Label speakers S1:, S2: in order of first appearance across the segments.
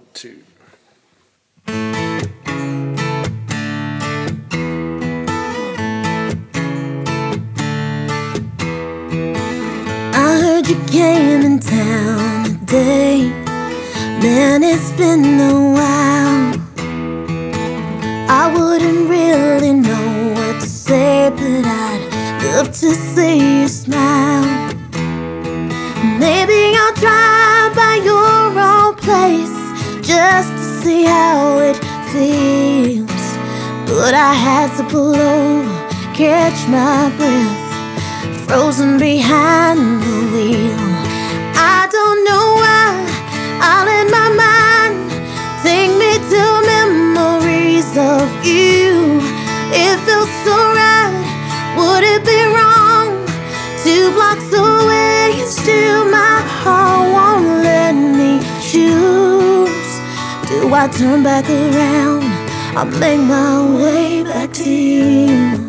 S1: 2.
S2: I heard you came in town today. Man, it's been a while. I wouldn't really know what to say, but I'd love to see you smile. Maybe I'll drive by your old place just to see how it feels. But I had to pull over, catch my breath, frozen behind the wheel. I don't know why I'll let my mind take me to memories of you. It feels so right, would it be wrong? 2 blocks away, still my heart won't let me choose. Do I turn back around? I'll make my way back to you.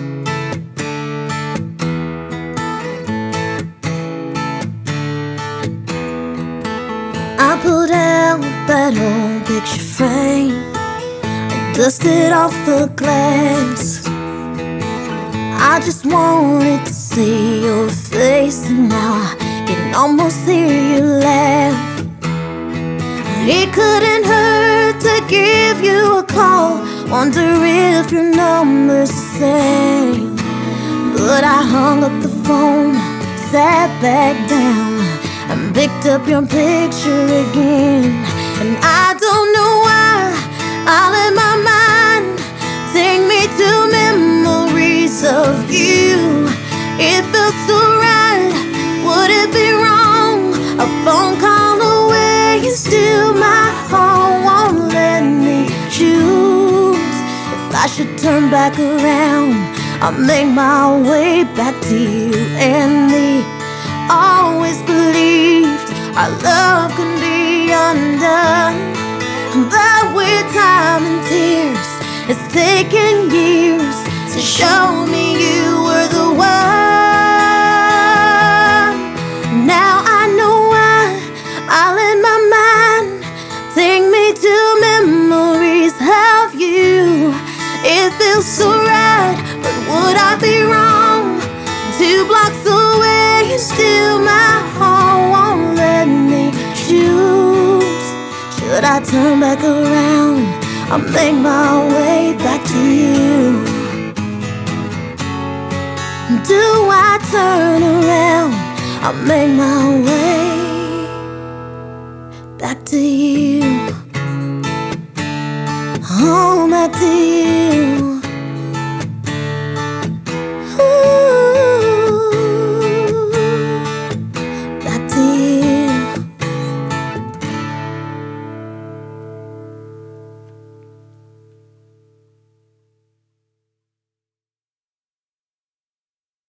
S2: I pulled out that old picture frame and dusted off the glass. I just wanted to see your face, and now I can almost hear you laugh. It couldn't hurt to give you a call, wonder if your number's the same. But I hung up the phone, sat back down, and picked up your picture again. And I don't know why I let my mind take me to memories of you. It felt so right, would it be wrong? A phone call away, and still my heart won't let me choose. If I should turn back around, I'll make my way back to you and me. Always believed our love can be undone, but with time and tears, it's taken years to show me you were the one. Now I know why I let my mind take me to memories of you. It feels so right, but would I be wrong? 2 blocks away, and still my heart won't let me choose. Should I turn back around? I'll make my way back to you. Do I turn around? I'll make my way back to you. Oh, back to you.